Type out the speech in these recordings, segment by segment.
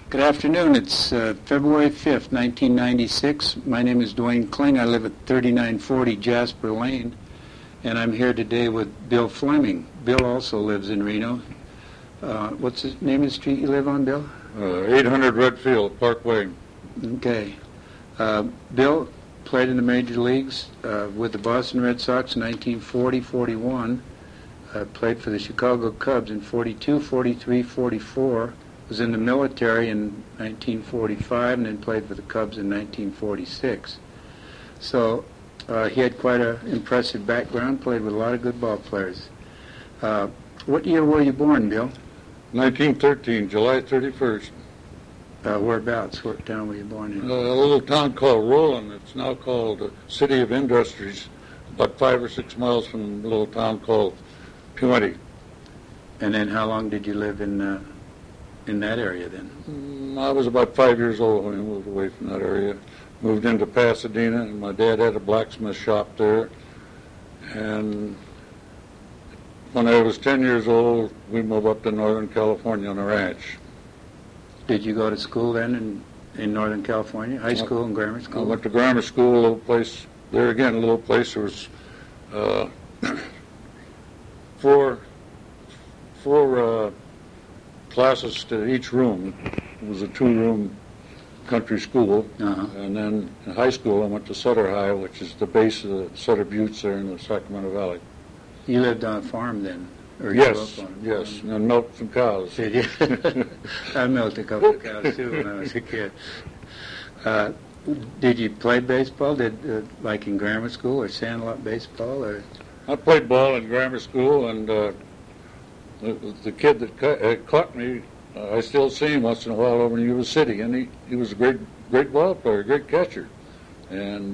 Good afternoon. It's February 5th, 1996. My name is Dwayne Kling. I live at 3940 Jasper Lane, and I'm here today with Bill Fleming. Bill also lives in Reno. What's the name of the street you live on, Bill? 800 Redfield Parkway. Okay. Bill played in the major leagues with the Boston Red Sox in 1940-41. Played for the Chicago Cubs in 42, 43, 44. Was in the military in 1945 and then played for the Cubs in 1946. So he had quite an impressive background, played with a lot of good ball players. What year were you born, Bill? 1913, July 31st. Whereabouts? What town were you born in? A little town called Roland. It's now called the City of Industries, about 5 or 6 miles from a little town called Pewaukee. And then how long did you live in that area then? I was about 5 years old when I moved away from that area. Moved into Pasadena, and my dad had a blacksmith shop there. And when I was 10 years old, we moved up to Northern California on a ranch. Did you go to school then in Northern California, high school and grammar school? I went to grammar school, a little place. There again, a little place. There was four classes to each room. It was a 2-room country school. And then in high school I went to Sutter High, which is the base of the Sutter Buttes there in the Sacramento Valley. You lived on a farm then? Or yes, and milked some cows. Did you? I milked a couple of cows too when I was a kid. Did you play baseball? Like in grammar school or Sandlot baseball? Or? I played ball in grammar school, and the kid that caught me, I still see him once in a while over in Yuba City, and he was a great ball player, great catcher. And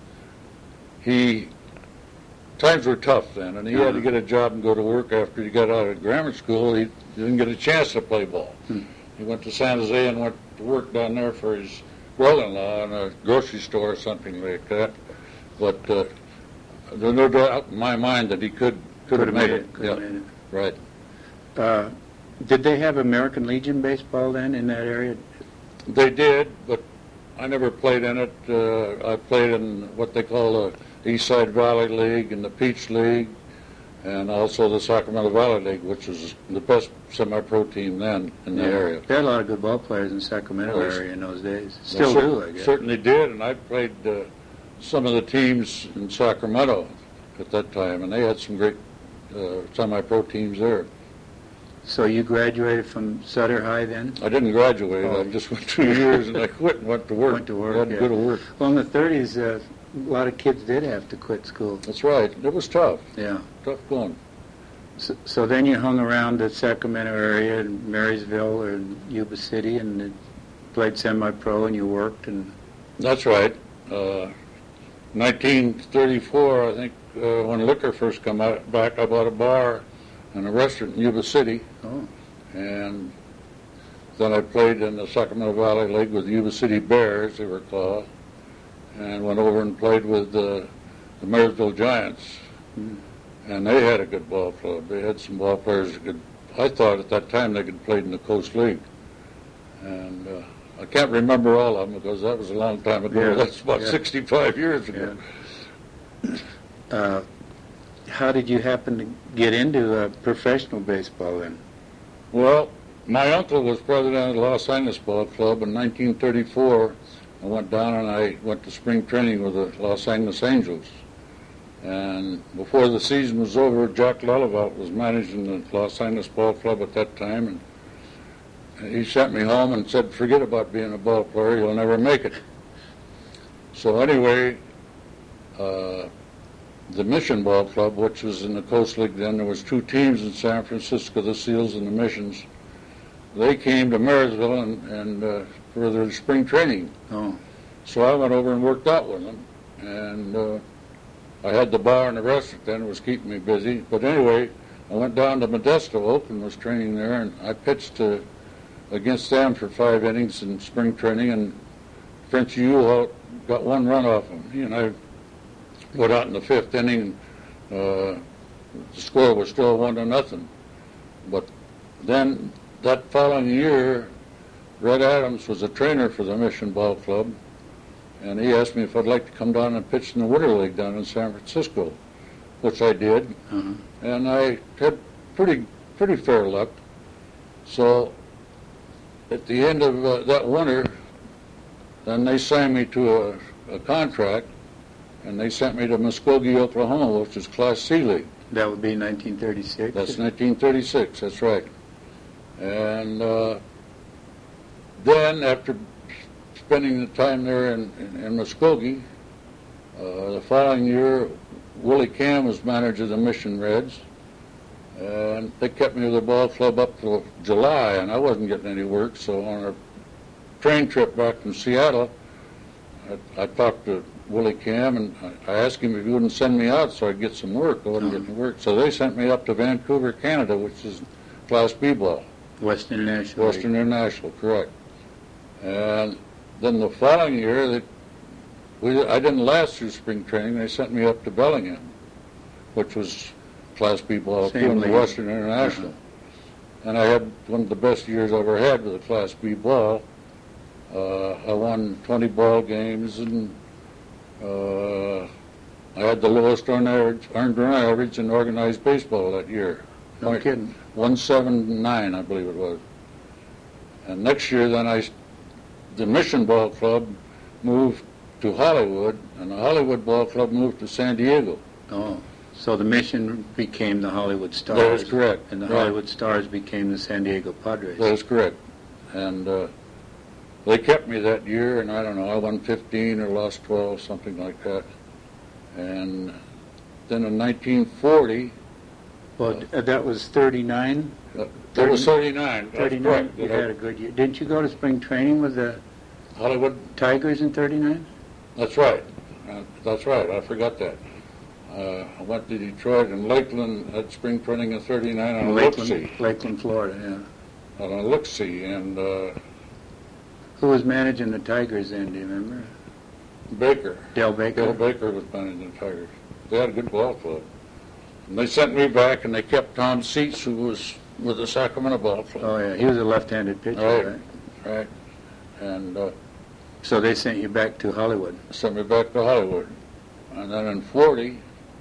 times were tough then, and he had to get a job and go to work after he got out of grammar school. He didn't get a chance to play ball. He went to San Jose and went to work down there for his brother-in-law in a grocery store or something like that. But there's no doubt in my mind that he could have made it. Right. Did they have American Legion baseball then in that area? They did, but I never played in it. I played in what they call the Eastside Valley League and the Peach League, and also the Sacramento Valley League, which was the best semi-pro team then in the area. They had a lot of good ball players in the Sacramento area in those days. Still do, I guess. Certainly did, and I played some of the teams in Sacramento at that time, and they had some great semi-pro teams there. So you graduated from Sutter High then? I didn't graduate. I just went 2 years and I quit and went to work. Went to work, had to go to work. Well, in the 30s, a lot of kids did have to quit school. That's right. It was tough. Yeah. Tough going. So then you hung around the Sacramento area in Marysville or in Yuba City and played semi-pro and you worked and... That's right. 1934, I think, when liquor first came back, I bought a bar and a restaurant in Yuba City. And then I played in the Sacramento Valley League with the Yuba City Bears, they were called, and went over and played with the Marysville Giants. And they had a good ball club. They had some ball players that could, I thought at that time they could play in the Coast League. And I can't remember all of them because that was a long time ago. That's about 65 years ago. How did you happen to get into professional baseball then? Well, my uncle was president of the Los Angeles Ball Club in 1934. I went down and I went to spring training with the Los Angeles Angels. And before the season was over, Jack Lelevalt was managing the Los Angeles Ball Club at that time. And he sent me home and said, forget about being a ball player, you'll never make it. So anyway, the Mission Ball Club, which was in the Coast League then, there was 2 teams in San Francisco, the Seals and the Missions. They came to Marysville and for their spring training. So I went over and worked out with them. And I had the bar and the restaurant then, it was keeping me busy. But anyway, I went down to Modesto, Oakland was training there, and I pitched against them for 5 innings in spring training, and French Ewell got 1 run off him. He and I went out in the 5th inning. The score was still 1-0. But then that following year, Red Adams was a trainer for the Mission Ball Club, and he asked me if I'd like to come down and pitch in the Winter League down in San Francisco, which I did, and I had pretty fair luck. So at the end of that winter, then they signed me to a contract, and they sent me to Muskogee, Oklahoma, which is Class C League. That would be 1936? That's 1936, that's right. And then, after spending the time there in Muskogee, the following year, Willie Cam was manager of the Mission Reds, and they kept me with the ball club up till July, and I wasn't getting any work, so on a train trip back from Seattle, I talked to Willie Cam, and I asked him if he wouldn't send me out so I'd get some work. I wasn't getting work. So they sent me up to Vancouver, Canada, which is Class B ball. Western International. Western International, correct. And then the following year, I didn't last through spring training. They sent me up to Bellingham, which was Class B ball, too, in the Western International. And I had one of the best years I ever had with the Class B ball. I won 20 ball games, and I had the lowest earned run average in organized baseball that year. No kidding. 179, I believe it was. And next year, then the Mission Ball Club moved to Hollywood, and the Hollywood Ball Club moved to San Diego. Oh, so the Mission became the Hollywood Stars. That is correct. And the Hollywood Stars became the San Diego Padres. That is correct. And they kept me that year, and I don't know, I won 15 or lost 12, something like that. And then in 1940... Well, that was 39? That was 39. 39, you had a good year. Didn't you go to spring training with the Hollywood Tigers in 39? That's right. That's right. I forgot that. I went to Detroit and Lakeland at spring training in 39 on Lakeland, Florida, yeah. On a look-see, and... Who was managing the Tigers then, do you remember? Baker. Dale Baker? Dale Baker was managing the Tigers. They had a good ball club. And they sent me back, and they kept Tom Seitz, who was with the Sacramento Ball Club. Oh, yeah. He was a left-handed pitcher, right? Right. And so they sent you back to Hollywood? Sent me back to Hollywood. And then in 40,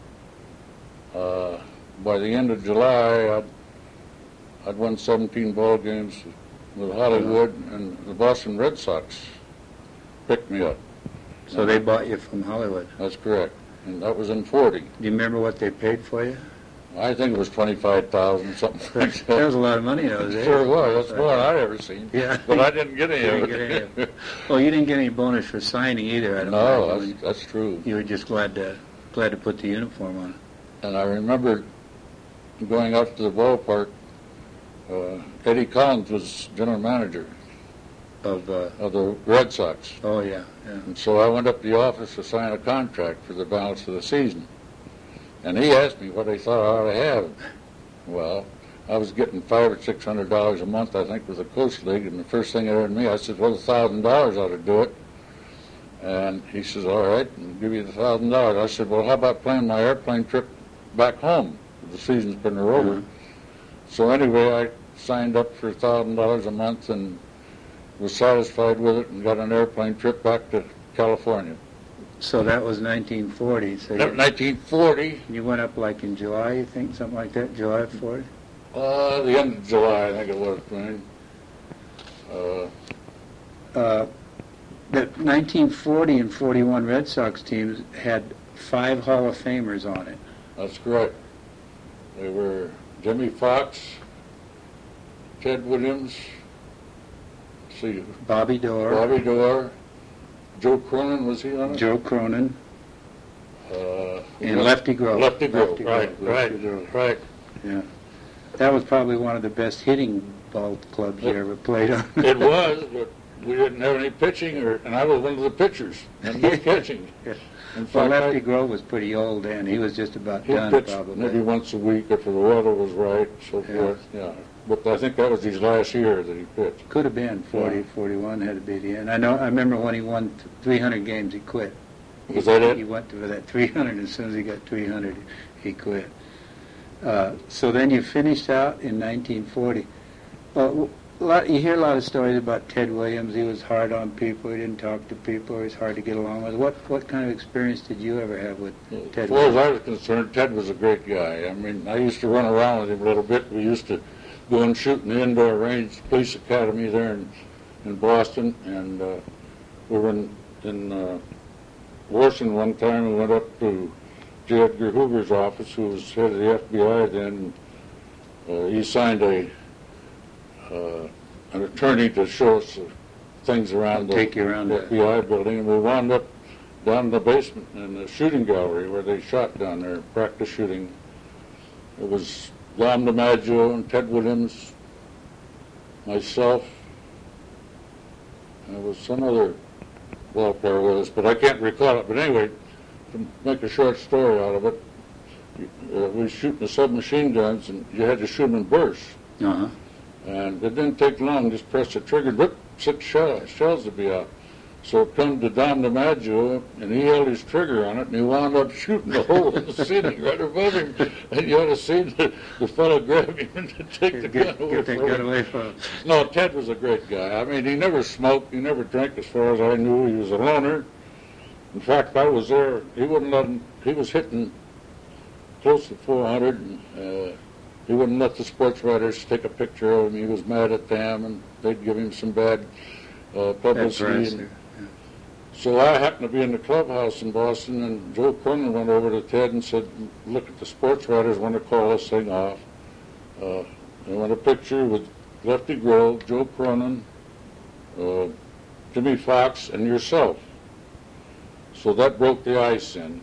by the end of July, I'd won 17 ball games with Hollywood, and the Boston Red Sox picked me up. So they bought you from Hollywood? That's correct. And that was in 40. Do you remember what they paid for you? I think it was $25,000, something like that. That was a lot of money those days. Sure was. That's more than I'd ever seen. Yeah. But I didn't get any of it. Well, you didn't get any bonus for signing either, I don't know. No, that's true. You were just glad to put the uniform on. And I remember going out to the ballpark. Eddie Collins was general manager of the Red Sox. Oh, yeah. And so I went up to the office to sign a contract for the balance of the season. And he asked me what I thought I ought to have. Well, I was getting $500 or $600 a month, I think, with the Coast League. And the first thing he heard me, I said, well, $1,000 ought to do it. And he says, all right, I'll give you the $1,000. I said, well, how about playing my airplane trip back home? The season's been over. So anyway, I signed up for $1,000 a month and was satisfied with it and got an airplane trip back to California. So that was 1940. So 1940. You went up like in July, you think, something like that, July of 40? The end of July, I think it was, Dwayne. The 1940 and 41 Red Sox teams had 5 Hall of Famers on it. That's correct. They were Jimmy Fox, Ted Williams, Bobby Dorr, Joe Cronin, was he on it? Joe Cronin. And Lefty Grove. Lefty Grove, right. Yeah. That was probably one of the best hitting ball clubs you ever played on. It was, but we didn't have any pitching, and I was one of the pitchers, and no catching. Well, Lefty Grove was pretty old then. He was just about done, probably. Maybe once a week if the weather was right, so forth. Yeah. But I think that was his last year that he pitched. Could have been 40, 41 had to be the end. I remember when he won 300 games, he quit. Was that it? He went to that 300. As soon as he got 300, he quit. So then you finished out in 1940. You hear a lot of stories about Ted Williams. He was hard on people. He didn't talk to people. He was hard to get along with. What kind of experience did you ever have with Ted As far as Williams? I was concerned, Ted was a great guy. I mean, I used to run around with him a little bit. We used to go and shoot in the indoor range, police academy there in Boston, and we were in Washington one time. We went up to J. Edgar Hoover's office, who was head of the FBI then. He signed an attorney to show us things around the FBI building, and we wound up down in the basement in the shooting gallery where they shot down there, practice shooting. It was Dom DiMaggio and Ted Williams, myself, and there was some other ball player with us, but I can't recall it. But anyway, to make a short story out of it, we were shooting the submachine guns, and you had to shoot them in bursts. Uh-huh. And it didn't take long, just press the trigger, whip, 6 shells would be out. So it come to Dom DiMaggio, and he held his trigger on it, and he wound up shooting the hole in the ceiling right above him. And you ought to see the fellow grab him and take the gun away from him. No, Ted was a great guy. I mean, he never smoked, he never drank as far as I knew. He was a loner. In fact, I was there, he wouldn't let him, he was hitting close to 400, and he wouldn't let the sports writers take a picture of him. He was mad at them, and they'd give him some bad publicity. So I happened to be in the clubhouse in Boston, and Joe Cronin went over to Ted and said, look, at the sports writers want to call this thing off. They want a picture with Lefty Grove, Joe Cronin, Jimmy Fox, and yourself. So that broke the ice in,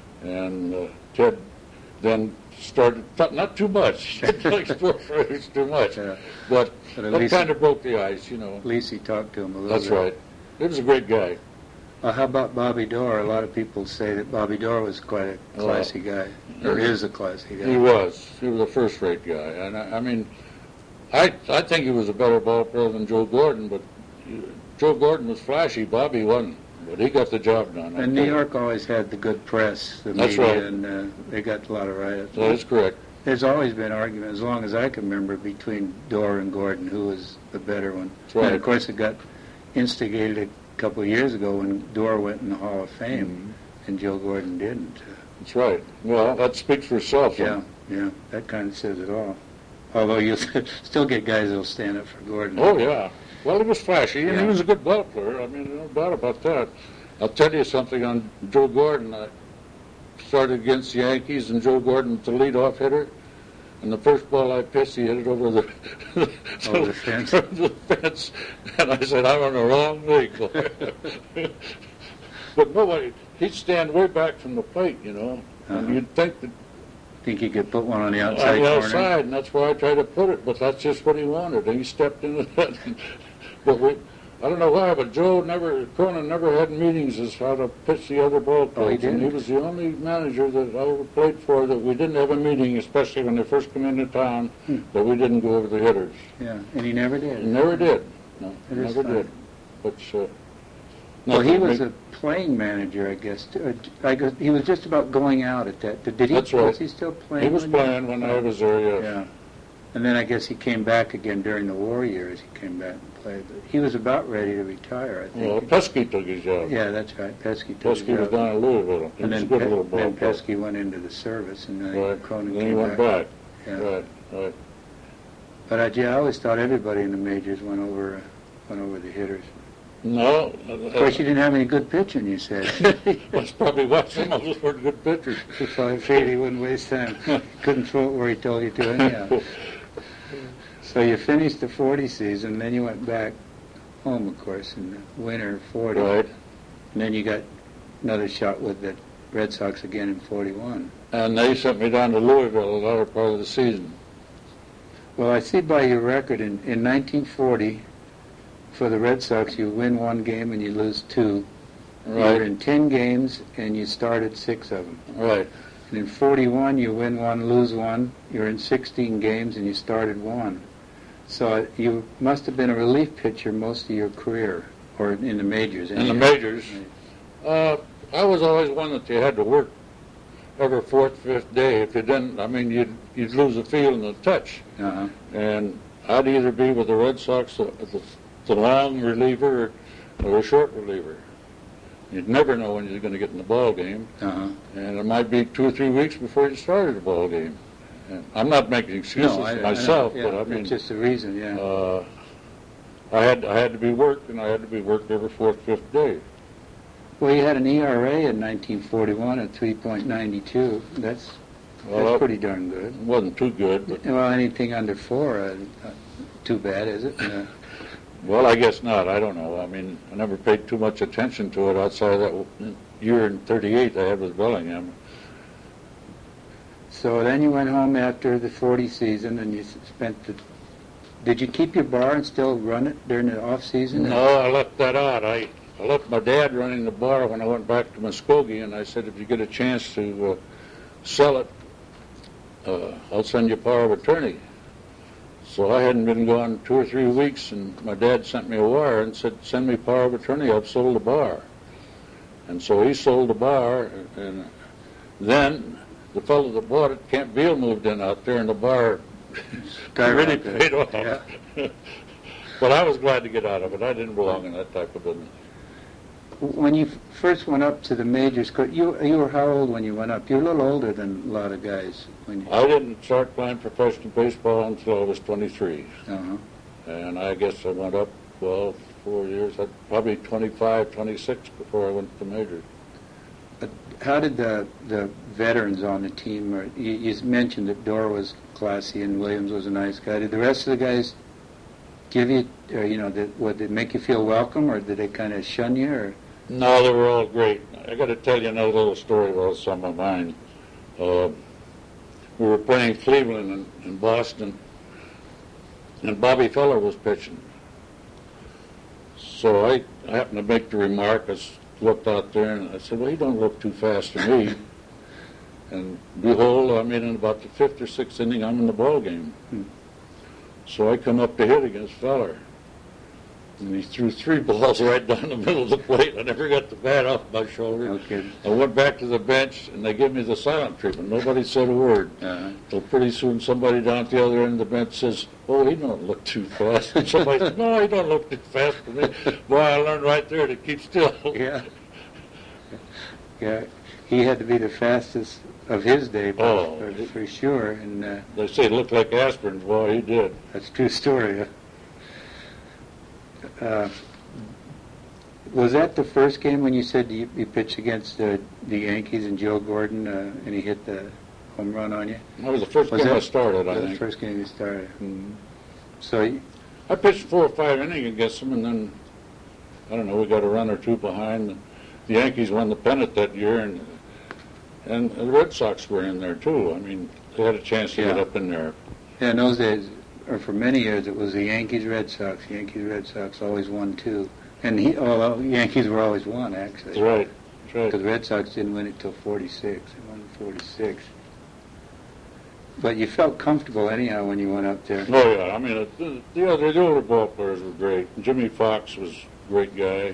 and Ted then started, not too much, like sports writers too much, but that kind of broke the ice, you know. At least he talked to him a little bit. That's right. He was a great guy. How about Bobby Dorr? A lot of people say that Bobby Dorr was quite a classy guy, or is a classy guy. He was. He was a first-rate guy. And I mean, I think he was a better ball player than Joe Gordon, but Joe Gordon was flashy. Bobby wasn't. But he got the job done. And New York always had the good press, the That's media, right. and they got a lot of write-ups. That is correct. There's always been argument, as long as I can remember, between Dorr and Gordon, who was the better one. That's right. And of course, it got instigated a couple of years ago when Dorr went in the Hall of Fame, and Joe Gordon didn't. That's right. Well, that speaks for itself. Yeah, that kind of says it all. Although you still get guys that'll stand up for Gordon. Oh, yeah. Well, he was flashy, and he was a good ball player. I mean, no doubt about that. I'll tell you something on Joe Gordon. I started against the Yankees, and Joe Gordon was the leadoff hitter. And the first ball I pitched, he hit it over the fence. the fence. And I said, I'm on the wrong league, boy. But nobody, he'd stand way back from the plate, you know. And you'd think that think you could put one on the outside on the corner? outside, and that's where I tried to put it, but that's just what he wanted, and he stepped into that. But I don't know why, but Cronin never had meetings as how to pitch the other ball players. And he was the only manager that I ever played for that we didn't have a meeting, especially when they first come into town, that we didn't go over the hitters. Yeah, and he never did. He never did. No, It he is never fine. did. But, Well, he was a playing manager, I guess. I guess he was just about going out at that. Did he? That's right. Was he still playing? He was playing when I was there, yes. Yeah. And then I guess he came back again during the war years. He came back and played. But he was about ready to retire, I think. Well, Pesky took his job. Yeah, that's right. Pesky took his Pesky was job. down in Louisville. He And was then, a good little ball player. Pesky went into the service, and then Right. Cronin Then he came went back. Yeah. Right. But I always thought everybody in the majors went over the hitters. No. Of course, you didn't have any good pitching, you said. That's probably why some of us weren't good pitchers. So I figured he wouldn't waste time. Couldn't throw it where he told you to anyhow. So you finished the 40 season, then you went back home, of course, in the winter of 40. Right. And then you got another shot with the Red Sox again in 41. And they sent me down to Louisville the latter part of the season. Well, I see by your record in 1940, for the Red Sox, you win one game and you lose two. Right. You were in 10 games and you started 6 of them. Right. And in 41, you win one, lose one. You're in 16 games and you started 1. So you must have been a relief pitcher most of your career, or in the majors. In the majors. I was always one that you had to work every 4th, 5th day. If you didn't, I mean, you'd lose the feel and the touch. Uh-huh. And I'd either be with the Red Sox, the long reliever or the short reliever. You'd never know when you're going to get in the ball game, and it might be 2 or 3 weeks before you started the ball game. And I'm not making excuses for myself, but I mean, it's just a reason. Yeah. I had to be worked, and I had to be worked every 4th, 5th day. Well, you had an ERA in 1941 at 3.92. That's pretty darn good. It wasn't too good, but well, anything under 4, too bad, is it? Well, I guess not. I don't know. I mean, I never paid too much attention to it outside of that year in '38 I had with Bellingham. So then you went home after the 40 season, and you spent the. Did you keep your bar and still run it during the off season? No, I left that out. I left my dad running the bar when I went back to Muskogee, and I said, if you get a chance to sell it, I'll send you power of attorney. So I hadn't been gone 2 or 3 weeks, and my dad sent me a wire and said, send me power of attorney, I've sold the bar. And so he sold the bar, and then the fellow that bought it, Camp Beal, moved in out there, and the bar really paid off. Yeah. But I was glad to get out of it. I didn't belong in that type of business. When you first went up to the majors, you were how old when you went up? You were a little older than a lot of guys. I didn't start playing professional baseball until I was 23. And I guess I went up, 4 years, probably 25, 26 before I went to the majors. How did the veterans on the team, or you mentioned that Dorr was classy and Williams was a nice guy. Did the rest of the guys give you, or would they make you feel welcome, or did they kind of shun you? Or? No, they were all great. I got to tell you another little story about some of mine. We were playing Cleveland and Boston, and Bobby Feller was pitching. So I happened to make the remark. I looked out there and I said, well, he don't look too fast to me. And behold, I mean, in about the 5th or 6th inning, I'm in the ball game. So I come up to hit against Feller. And he threw 3 balls right down the middle of the plate. I never got the bat off my shoulder. Okay. I went back to the bench, and they gave me the silent treatment. Nobody said a word. So pretty soon somebody down at the other end of the bench says, oh, he don't look too fast. And somebody said, no, he don't look too fast for me. Boy, I learned right there to keep still. Yeah. He had to be the fastest of his day, for sure. And they say it looked like aspirin. Boy, he did. That's a true story. Was that the first game when you said you pitched against the Yankees and Joe Gordon, and he hit the home run on you? That was the first game I started, I think. The first game you started. Mm-hmm. So I pitched 4 or 5 innings against him, and then, I don't know, we got a run or 2 behind. The Yankees won the pennant that year, and the Red Sox were in there, too. I mean, they had a chance to get up in there. Yeah, in those days, or for many years, it was the Yankees-Red Sox. Yankees-Red Sox always won, too. And the Yankees were always won, actually. That's right. Because the Red Sox didn't win it till 46. They won 46. But you felt comfortable anyhow when you went up there. Oh, yeah. I mean, the older ball players were great. Jimmy Fox was a great guy.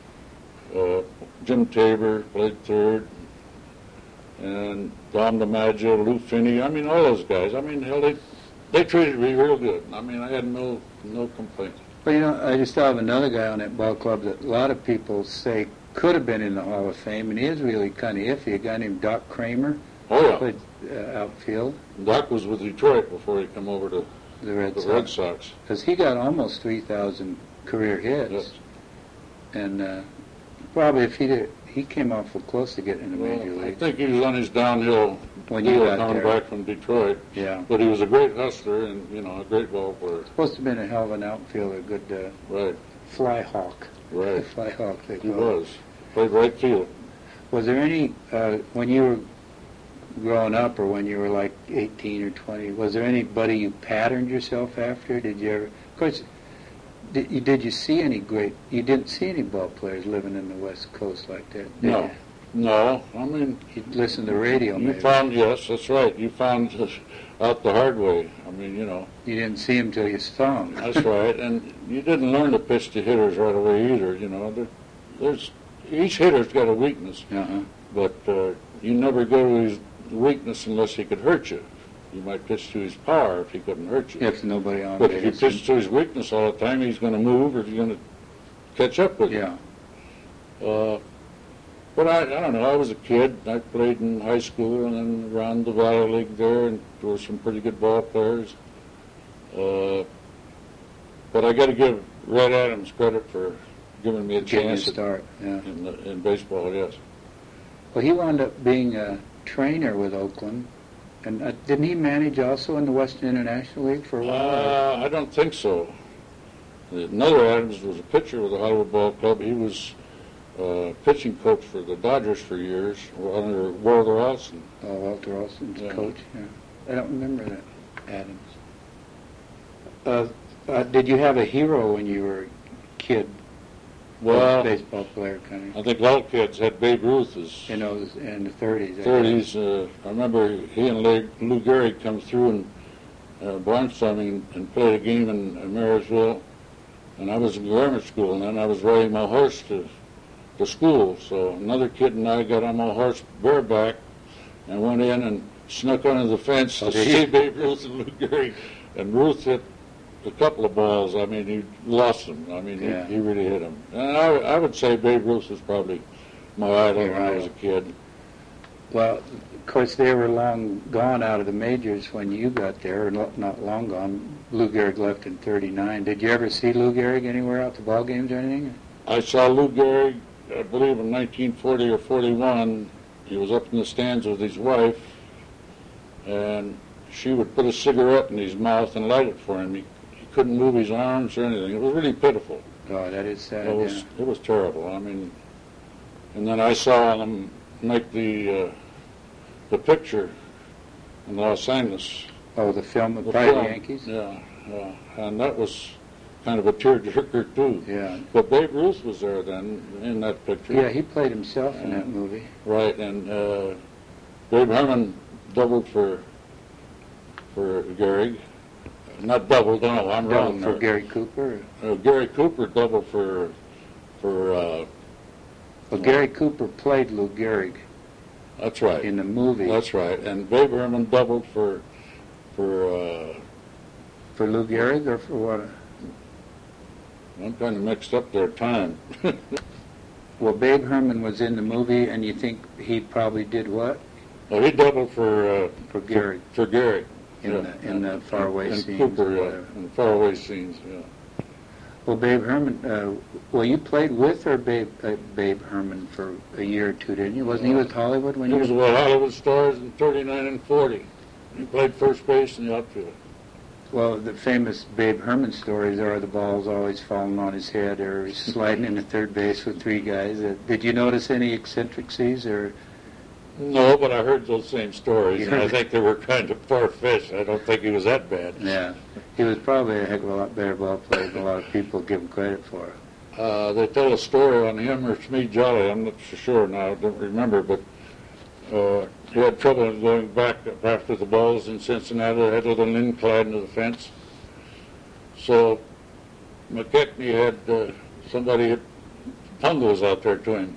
Jim Tabor played third. And Dom DiMaggio, Lou Finney. I mean, all those guys. I mean, hell, they treated me real good. I mean, I had no complaints. Well, I just thought of another guy on that ball club that a lot of people say could have been in the Hall of Fame, and he is really kind of iffy. A guy named Doc Kramer. Oh, yeah. Played outfield. Doc was with Detroit before he came over to the Red Sox. Because he got almost 3,000 career hits. Yes. And probably if he came awful close to getting in the major league. I think he was on his downhill when you got coming back from Detroit. Yeah. But he was a great hustler and, a great ball player. Supposed to have been a hell of an outfielder, good right. fly hawk. Right. Fly hawk, they call He was. Played right field. Was there any, when you were growing up or when you were like 18 or 20, was there anybody you patterned yourself after? Did you ever, of course, did you see any you didn't see any ball players living in the West Coast like that, did you? No, I mean... You listened to radio, maybe. Yes, that's right. You found out the hard way. I mean, You didn't see them till you saw them. That's right, and you didn't learn to pitch to hitters right away either, There's each hitter's got a weakness, but you never go to his weakness unless he could hurt you. you might pitch to his power if he couldn't hurt you. If nobody on But base. if you pitch to his weakness all the time, he's going to move or he's going to catch up with you. Yeah. But I don't know. I was a kid. I played in high school and then around the Valley League there, and there were some pretty good ball players. But I got to give Red Adams credit for giving me a chance start. Yeah. in baseball. Yes. Well, he wound up being a trainer with Oakland, and didn't he manage also in the Western International League for a while? I don't think so. Another Adams was a pitcher with the Hollywood Ball Club. He was pitching coach for the Dodgers for years under Walter Olson. Oh, Walter Olson's coach. Yeah. I don't remember that, Adams. Did you have a hero when you were a kid? Well, baseball player kind of. I think all kids had Babe Ruth as in the 30s. 30s. I remember he and Lou Gehrig come through and barnstorming and played a game in Marysville, and I was in grammar school, and then I was riding my horse to school. So another kid and I got on my horse bareback and went in and snuck under the fence to see Babe Ruth and Lou Gehrig, and Ruth hit a couple of balls. I mean, he lost them. I mean, he really hit them. And I would say Babe Ruth was probably my idol when I was a kid. Well, of course, they were long gone out of the majors when you got there, or not long gone. Lou Gehrig left in '39. Did you ever see Lou Gehrig anywhere out to ball games or anything? I saw Lou Gehrig, I believe, in 1940 or 41. He was up in the stands with his wife, and she would put a cigarette in his mouth and light it for him. He couldn't move his arms or anything. It was really pitiful. Oh, that is sad. It was terrible. I mean, and then I saw them make the picture in Los Angeles. Oh, the film of Pride of the Yankees? Yeah, and that was kind of a tearjerker too. Yeah. But Babe Ruth was there then in that picture. Yeah, he played himself in that movie. Right, and Babe Herman doubled for Gehrig. Not doubled, no, I'm wrong. For Gary Cooper? Gary Cooper doubled for well, Gary Cooper played Lou Gehrig. That's right. In the movie. That's right. And Babe Herman doubled for Lou Gehrig or for what? I'm kind of mixed up their time. Well, Babe Herman was in the movie, and you think he probably did what? Well, he doubled for Gehrig. For Gehrig. In the faraway scenes. Cooper, in faraway scenes, yeah. Well, Babe Herman, you played with or Babe Herman for a year or two, didn't you? Wasn't he with Hollywood when you? He was with Hollywood Stars in '39 and '40. He played first base in the outfield. Well, the famous Babe Herman stories are the ball's always falling on his head, or he's sliding into third base with three guys. Did you notice any eccentricities or? No, but I heard those same stories, and I think they were kind of far-fetched. I don't think he was that bad. Yeah, he was probably a heck of a lot better ball player than a lot of people give him credit for. They tell a story on him or Smee Jolly, I'm not so sure now, I don't remember, but he had trouble going back after the balls in Cincinnati. They had a little incline to the fence. So McKechnie had somebody hit pungles out there to him.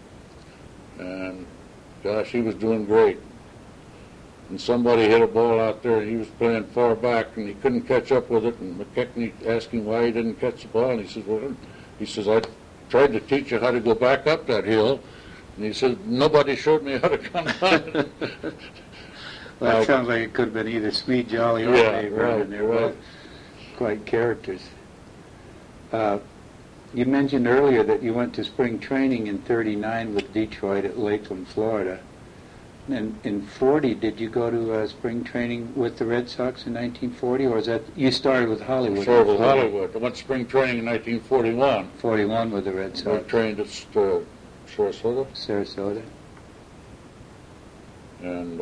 And gosh, he was doing great. And somebody hit a ball out there, and he was playing far back, and he couldn't catch up with it. And McKechnie asked him why he didn't catch the ball, and he says, I tried to teach you how to go back up that hill. And he said, nobody showed me how to come down. Well, that sounds like it could have been either Smee Jolly or Babe Herman. They're both quite characters. You mentioned earlier that you went to spring training in '39 with Detroit at Lakeland, Florida. And in '40, did you go to spring training with the Red Sox in 1940, or is that you started with Hollywood? Started with Hollywood. I went to spring training in 1941. 41 with the Red Sox. I trained at Sarasota. Sarasota. And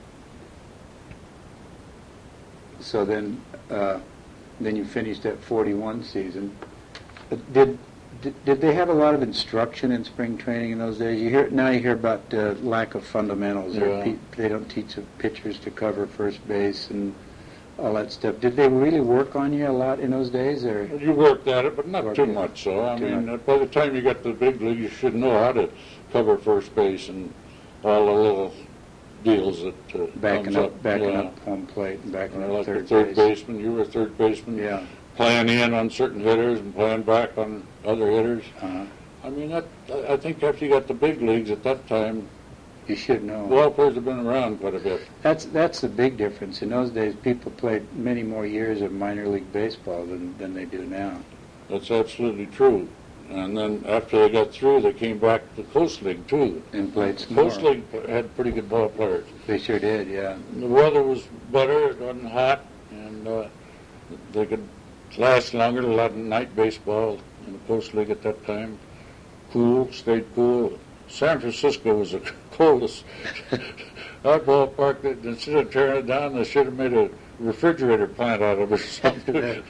so then you finished that 41 season. Did they have a lot of instruction in spring training in those days? You hear about lack of fundamentals. Yeah. They don't teach the pitchers to cover first base and all that stuff. Did they really work on you a lot in those days, or? You worked at it, but not too much. So I mean, by the time you got to the big league, you should know how to cover first base and all the little deals that backing comes backing up home plate and backing up like third the third base. baseman. You were a third baseman. Yeah. Playing in on certain hitters and playing back on other hitters. Uh-huh. I mean, I think after you got the big leagues at that time, You should know. ball players have been around quite a bit. That's the big difference. In those days, people played many more years of minor league baseball than they do now. That's absolutely true. And then after they got through, they came back to the Coast League, too. And played some Coast more. League had pretty good ball players. They sure did, yeah. The weather was better, it wasn't hot, and they could last longer. A lot of night baseball in the Coast League at that time. Cool, stayed cool. San Francisco was the coldest. Our ballpark, instead of tearing it down, they should have made a refrigerator plant out of it or something.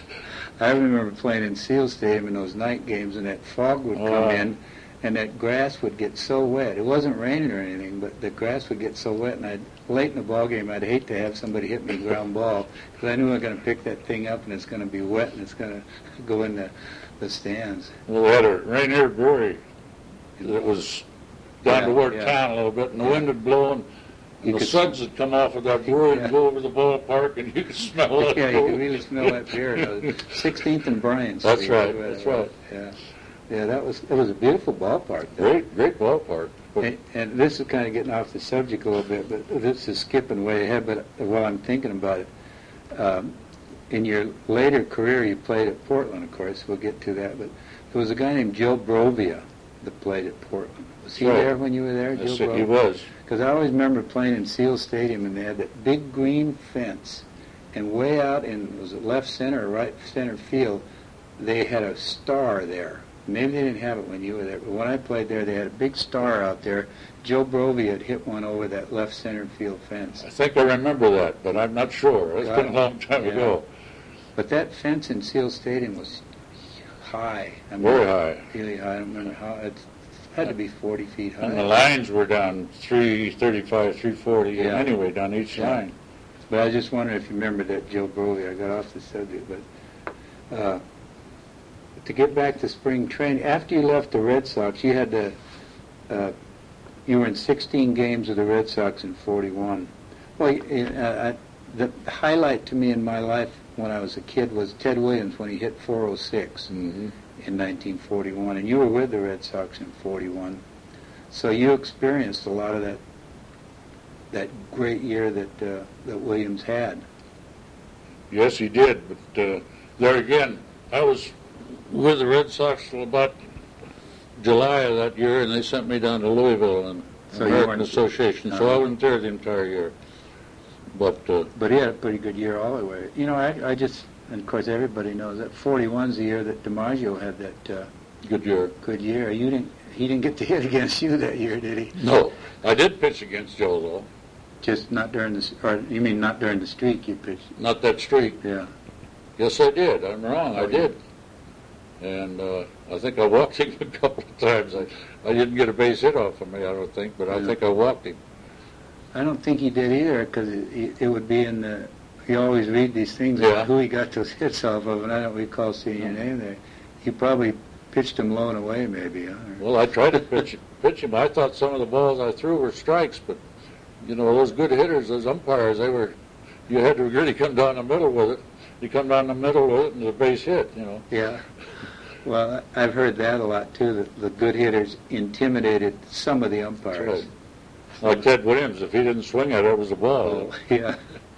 I remember playing in Seal Stadium in those night games, and that fog would come in, and that grass would get so wet. It wasn't raining or anything, but the grass would get so wet, and late in the ball game, I'd hate to have somebody hit me a ground ball, because I knew I was going to pick that thing up, and it's going to be wet, and it's going to go in the stands. Well, we had a Rainier Brewery that was down toward town a little bit, and the wind would blow, and the suds would come off of that brewery and go over the ballpark, and you could smell it. Yeah, you could really smell that beer. 16th and Bryant Street. That's right. That's right. Yeah, yeah. It was a beautiful ballpark. Though. Great ballpark. And this is kind of getting off the subject a little bit, but this is skipping way ahead. But while I'm thinking about it, in your later career, you played at Portland. Of course, we'll get to that. But there was a guy named Joe Brovia that played at Portland. Was he there when you were there, Joe Brovia? He was. Because I always remember playing in Seal Stadium, and they had that big green fence, and way out in, was it left center or right center field, they had a star there. Maybe they didn't have it when you were there, but when I played there, they had a big star out there. Joe Brovia had hit one over that left center field fence. I think I remember that, but I'm not sure. It's been a long time ago. But that fence in Seal Stadium was high. I mean, very high. Really high. I don't remember how. It had to be 40 feet high. And the lines were down 335, 340, anyway, down each line. But I just wondered if you remember that Joe Brovia. I got off the subject, but to get back to spring training, after you left the Red Sox, you had you were in 16 games with the Red Sox in 41. Well, the highlight to me in my life when I was a kid was Ted Williams when he hit 406 in 1941, and you were with the Red Sox in 41. So you experienced a lot of that great year that Williams had. Yes, he did. But there again, I was with the Red Sox till about July of that year, and they sent me down to Louisville and American Association. So I wasn't there the entire year. But he had a pretty good year all the way. You know, I just, and of course everybody knows that 41's the year that DiMaggio had that good year. Good year. He didn't get to hit against you that year, did he? No, I did pitch against Joe though. Just not during or you mean not during the streak you pitched? Not that streak. Yeah. Yes, I did. I'm wrong. I did. And I think I walked him a couple of times. I didn't get a base hit off of me, I don't think, but I think I walked him. I don't think he did either, because it would be in the. You always read these things about who he got those hits off of, and I don't recall seeing your name there. He probably pitched him low and away, maybe. Huh? Well, I tried to pitch him. I thought some of the balls I threw were strikes, but you know those good hitters, those umpires, you had to really come down the middle with it. You come down the middle with it, and it's a base hit. You know. Yeah. Well, I've heard that a lot too. That the good hitters intimidated some of the umpires. Right. Like Ted Williams, if he didn't swing at it, it was a ball. Oh, yeah.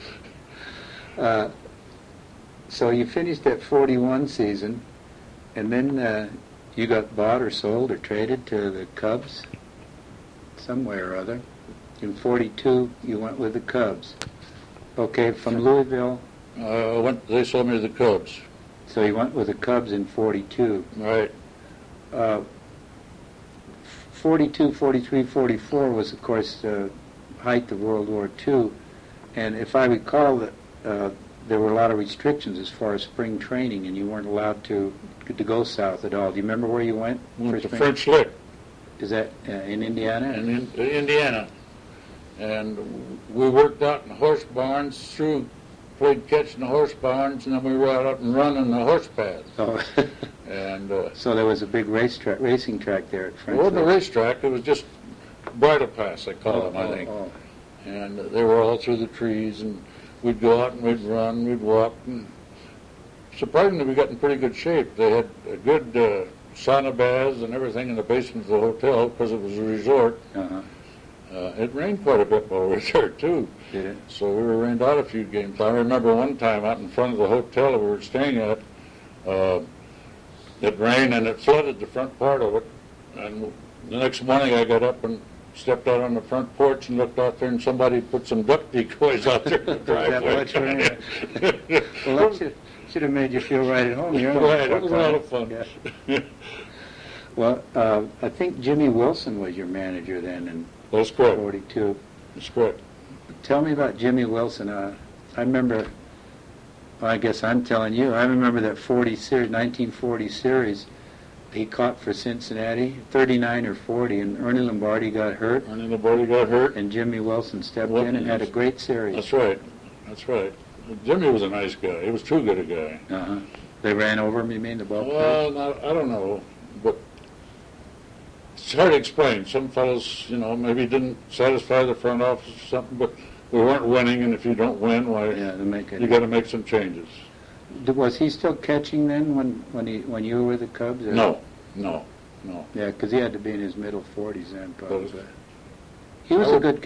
So you finished that 41 season, and then you got bought or sold or traded to the Cubs, some way or other. In 42, you went with the Cubs. Okay, from Louisville. They sold me to the Cubs. So you went with the Cubs in 42. Right. 42, 43, 44 was, of course, the height of World War II. And if I recall, that there were a lot of restrictions as far as spring training, and you weren't allowed to go south at all. Do you remember where you went? Went to French Lick. Is that in Indiana? In Indiana. And we worked out in horse barns, played catch in the horse barns, and then we were out and running the horse paths. Oh. And so there was a big racing track there at French Lick. It wasn't a racetrack, it was just bridle paths, they call them, I think. and they were all through the trees, and we'd go out and we'd run, we'd walk, and surprisingly we got in pretty good shape. They had a good sauna baths and everything in the basement of the hotel because it was a resort. Uh-huh. It rained quite a bit while we were there, too. Did it? So we were rained out a few games. I remember one time out in front of the hotel we were staying at, it rained and it flooded the front part of it. And the next morning I got up and stepped out on the front porch and looked out there, and somebody put some duck decoys out there in the driveway. Much rain? Well, that should have made you feel right at home. You're right, it was a lot of fun. Yeah. Well, I think Jimmy Wilson was your manager then in That's correct. 42. That's correct. Tell me about Jimmy Wilson. I remember, well, I guess I'm telling you, I remember that 1940 series he caught for Cincinnati, 39 or 40, and Ernie Lombardi got hurt. Ernie Lombardi got hurt. And Jimmy Wilson stepped in and had a great series. That's right. That's right. Jimmy was a nice guy. He was too good a guy. Uh-huh. They ran over him, you mean, the ball players? Well, I don't know, but it's hard to explain. Some fellows, maybe didn't satisfy the front office or something, but we weren't winning, and if you don't win, why, you got to make some changes. Was he still catching then when you were with the Cubs? Or? No. Yeah, because he had to be in his middle 40s then, probably. But He was a good